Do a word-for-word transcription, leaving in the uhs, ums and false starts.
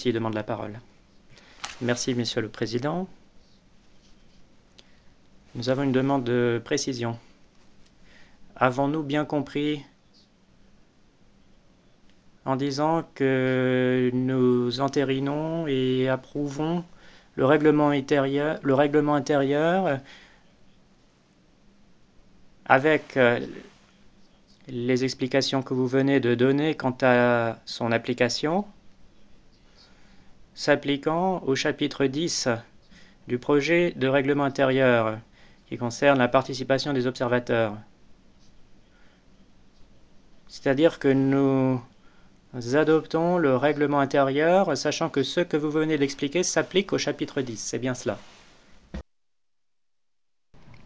Moscovici demande la parole. Merci, Monsieur le Président. Nous avons une demande de précision. Avons-nous bien compris en disant que nous entérinons et approuvons le règlement intérieur, le règlement intérieur avec les explications que vous venez de donner quant à son application, s'appliquant au chapitre dix du projet de règlement intérieur qui concerne la participation des observateurs. C'est-à-dire que nous adoptons le règlement intérieur, sachant que ce que vous venez d'expliquer s'applique au chapitre dix. C'est bien cela.